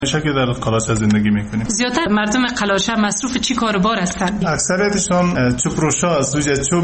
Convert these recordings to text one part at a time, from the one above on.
میشه که در قلاچه زندگی میکنیم. زیادتر مردم قلاچه مصروف چی کار و بار هستند؟ اکثریتشان چوبروشا از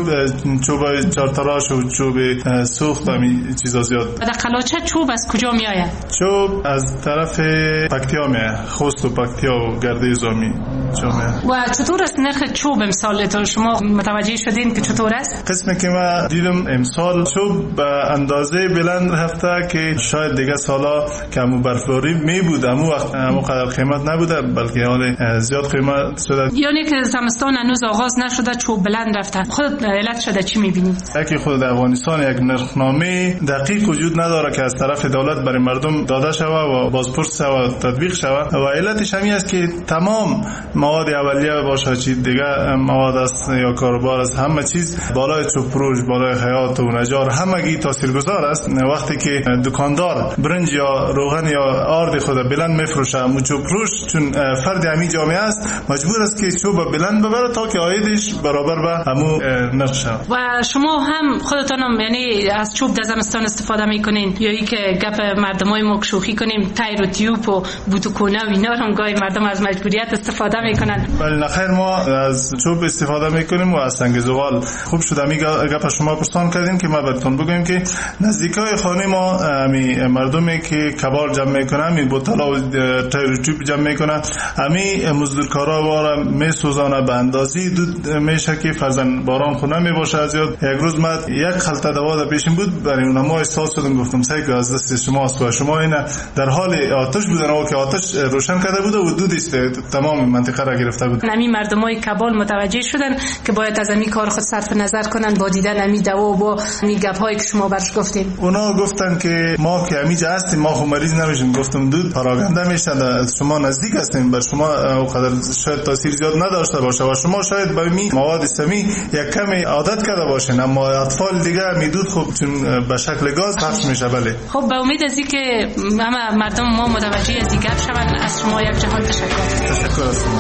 چوب چارتراش و چوب سوخت همین چیزا زیاد. در قلاچه چوب از کجا میآید؟ چوب از طرف پکتیا میاد، خوست و پکتیا و گرده زامی چوب میاد. و چطور است نرخ چوب امسال تو شما متوجه شدین که چطور است؟ قسمی که ما دیدم امسال چوب به اندازه بلند رفته که شاید دیگه سالا که همون برفباری می بود همون وقت همون قدر قیمت نبوده، بلکه حال زیاد قیمت شده. یعنی که زمستان هنوز آغاز نشده چوب بلند رفته. خود علت شده چی می‌بینید؟ یکی خود در افغانستان یک نرخنامه دقیق وجود نداره که از طرف دولت برای مردم داده شوه و بازپرس و تطبیق شوه و علتش همین است که تمام مواد اولیه باشه چی دیگه مواد است یا کاربار است، همه چیز بالای چوب فروش، بالای خیاط و نجار همگی تاثیرگذار است. وقتی که دکاندار برنج یا روغن یا آرد خود بلند میفروشه، مو چوب فروش چون فرد همین جامعه است مجبور است که چوب بلند ببره تا که عایدش برابر به همون نرخ شود. و شما هم خودتان هم یعنی از چوب در زمستان استفاده میکنین یا ای که گپ مردمای ما شوخی کنیم تیر و تیوب و بوتکونه و اینا هم گاهی مردم از مجبوریت استفاده میکنن؟ بله نخیر، ما از چوب استفاده میکنیم و از سنگ زغال. خوب شد همین گپ شما پرسان کردین که ما براتون بگم که نزدیکای خانه ما همین مردمی که کبار جمع میکنن، همین بوتلا و تیر و تیوب جمع میکنن، همین مزدورکارا واره میسوزانه به اندازی دود میشه که فرزن باران خونه میباشه زیاد. یک روز من یک خلطه دوا پیشم بود برای اونها ما احساس شدم، گفتم سعی از دست شماست و شما این در حال آتش بودن و که آتش روشن کرده بود و دودش تمام منطقه را گرفته بود. همین مردمای کابل متوجه شدن که باید از همین کار خود صرف نظر کنن با دیدن همین دوا و با همین گپ‌هایی که شما برش گفتین. اونا گفتن که ما که همینجا هستیم ما خو مریض نمیشیم. گفتم دود پراگنده میشه، شما نزدیک هستین، بر شما اونقدر شاید تاثیر زیاد نداشته باشه و شما شاید با می مواد سمی یک کمی عادت کرده باشین، اما اطفال دیگه میدود خوب چون به شکل گاز پخش میشه. بله خب به امید از اینکه همه مردم ما متوجه از دیگر شوند از شما یک جهان تشکر از شما.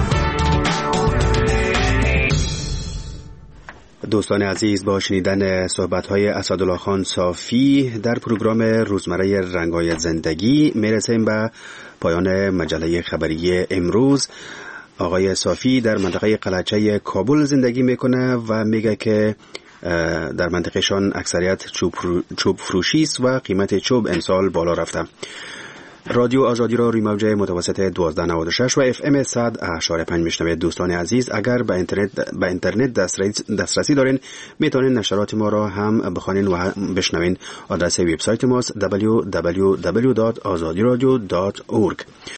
دوستان عزیز، با شنیدن صحبت‌های اسدالله خان صافی در پروگرام روزمره رنگ‌های زندگی میرسیم به پایان مجله خبری امروز. آقای صافی در منطقه قلاچه کابل زندگی میکنه و میگه که در منطقه شان اکثریت چوب فروشی است و قیمت چوب امسال بالا رفته. رادیو آزادی را روی موج متوسط 1296 و FM 100.5 میشنوید. دوستان عزیز، اگر به اینترنت دسترسی دارین میتونین نشرات ما را هم بخوانین و بشنوین. آدرس وبسایت ماست www.azadiradio.org.